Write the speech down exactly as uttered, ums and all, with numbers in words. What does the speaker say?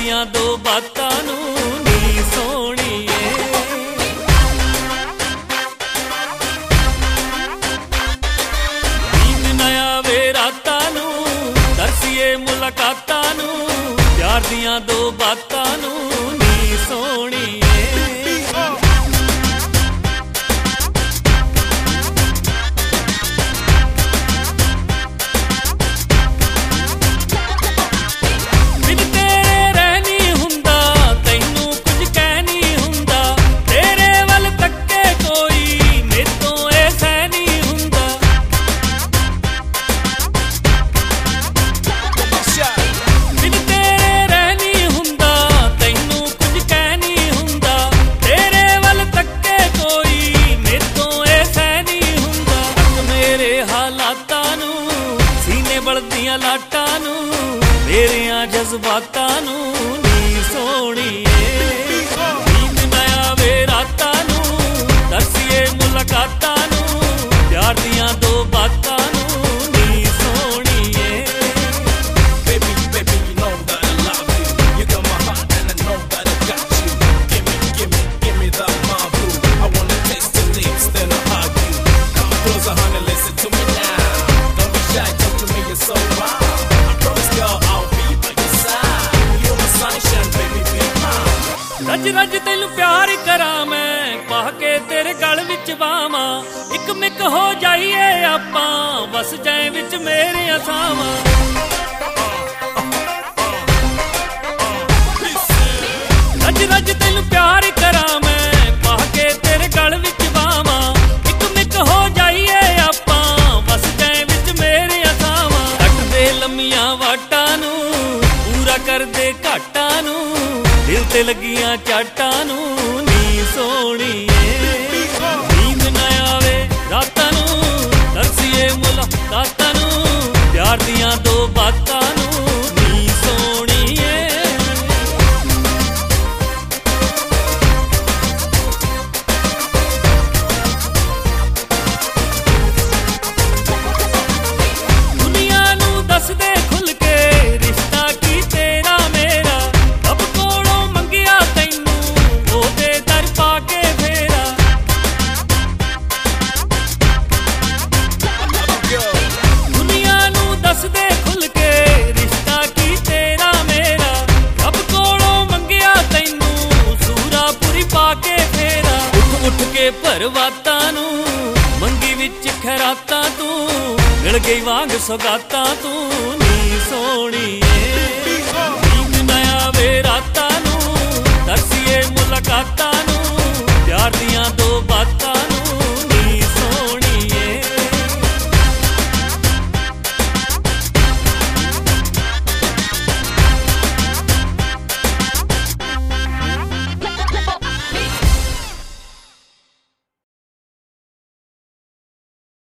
ਦੀਆਂ ਦੋ ਬਾਤਾਂ ਨੂੰ ਨੀ ਸੋਹਣੀਏ। ਨੀਂਦ ਨਾ ਆਵੇ ਰਾਤਾਂ ਨੂੰ ਤਰਸੀਏ ਮੁਲਾਕਾਤਾਂ ਨੂੰ ਪਿਆਰ ਦੀਆਂ ਦੋ ਬਾਤਾਂ ਨੂੰ ਨੀ ਸੋਹਣੀਏ। ਬਲਦੀਆਂ ਲਾਟਾਂ ਨੂੰ ਮੇਰਿਆਂ ਜਜ਼ਬਾਤਾਂ ਨੂੰ ਨੀ ਸੋਹਣੀਏ। ਨੀਂਦ ਨਾ ਆਵੇ ਰਾਤਾਂ ਨੂੰ ਤਰਸੀਏ ਮੁਲਾਕਾਤਾਂ ਨੂੰ ਪਿਆਰ ਦੀਆਂ ਦੋ ਬਾਤਾਂ ਨੂੰ ਨੀ ਸੋਹਣੀਏ। Baby, baby, you know that I love you. You got my heart and I know that I got you. Give me, give me, give me that my boo. I wanna taste your lips, then I'll hug you. Come closer, honey, listen to me now. Don't be shy, talk to me, you're so wild. I promise, girl, I'll be by your side. You're my sunshine, baby, be mine. ਰੱਜ ਰੱਜ ਤੈਨੂੰ ਪਿਆਰ ਕਰਾਂ ਮੈਂ ਪਾ ਕੇ ਤੇਰੇ ਗਲ ਵਿੱਚ ਬਾਵਾਂ ਇੱਕ ਮਿੱਕ ਹੋ ਜਾਈਏ ਆਪਾਂ ਵਸ ਜਾਏ ਵਿੱਚ ਮੇਰੀਆਂ ਸਾਵਾਂ। ਰੱਜ ਰੱਜ ਤੈਨੂੰ ਪਿਆਰ ਕਰਾਂ ਮੈਂ ਪਾ ਕੇ ਤੇਰੇ ਗਲ ਵਿੱਚ ਬਾਵਾਂ ਇੱਕ ਮਿੱਕ ਹੋ ਜਾਈਏ ਆਪਾਂ ਵਸ ਜਾਏ ਵਿੱਚ ਮੇਰੀਆਂ ਸਾਵਾਂ। ਕੱਟਦੇ ਲੰਮੀਆਂ ਵਾਟਾਂ ਨੂੰ ਪੂਰਾ ਕਰਦੇ ਘਾਟਾਂ ਨੂੰ ਦਿਲ ਤੇ ਲੱਗੀਆਂ ਚਾਟਾਂ ਨੂੰ ਨੀ ਸੋਹਣੀਏ। ਨੀਂਦ ਨਾ ਆਵੇ ਰਾਤਾਂ ਨੂੰ ਤਰਸੀਏ ਮੁਲਾਕਾਤਾਂ ਨੂੰ ਪਿਆਰ ਦੀਆਂ ਦੋ ਬਾਤਾਂ ਨੂੰ ਨੀ ਸੋਹਣੀਏ। ਦੁਨੀਆ ਨੂੰ ਦੱਸ ਦੇ ਖੁੱਲ ਕੇ ਰਿਸ਼ਤਾ ਕੀ ਤੇਰਾ ਮੇਰਾ ਰੱਬ ਕੋਲੋਂ ਮੰਗਿਆ ਤੈਨੂੰ ਉਹਦੇ ਦਰ ਪਾ ਕੇ ਫੇਰਾ। ਦੁਨੀਆ ਨੂੰ ਦੱਸ ਦੇ ਖੁੱਲ ਕੇ ਰਿਸ਼ਤਾ ਕੀ ਤੇਰਾ ਮੇਰਾ ਰੱਬ ਕੋਲੋਂ ਮੰਗਿਆ ਤੈਨੂੰ ਸੂਰਾ ਪੂਰੀ ਪਾ ਕੇ ਫੇਰਾ। ਉੱਠ ਉੱਠ ਕੇ ਭਰਵਾਤਾਂ ਨੂੰ ਮੰਗੀ ਵਿੱਚ ਖੈਰਾਤਾਂ ਤੂੰ ਮਿਲ ਗਈ ਵਾਂਗ ਸੌਗਾਤਾਂ ਤੂੰ ਨੀ ਸੋਹਣੀਏ।